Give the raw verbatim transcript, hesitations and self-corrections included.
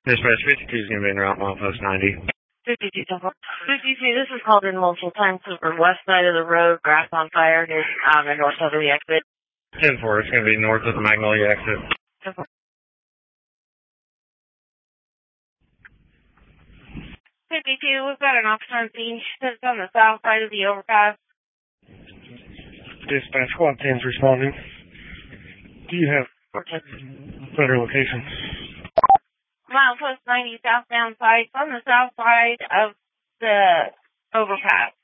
Dispatch fifty-two is going to be in route milepost ninety. fifty-two, fifty-two, this is called in multiple times over west side of the road, grass on fire, near um, the north side of the exit. ten four, it's going to be north of the Magnolia exit. ten four. fifty-two, we've got an officer on scene. It's on the south side of the overpass. Dispatch squad ten's responding. Do you have better location? Milepost ninety southbound side. It's on the south side of the overpass.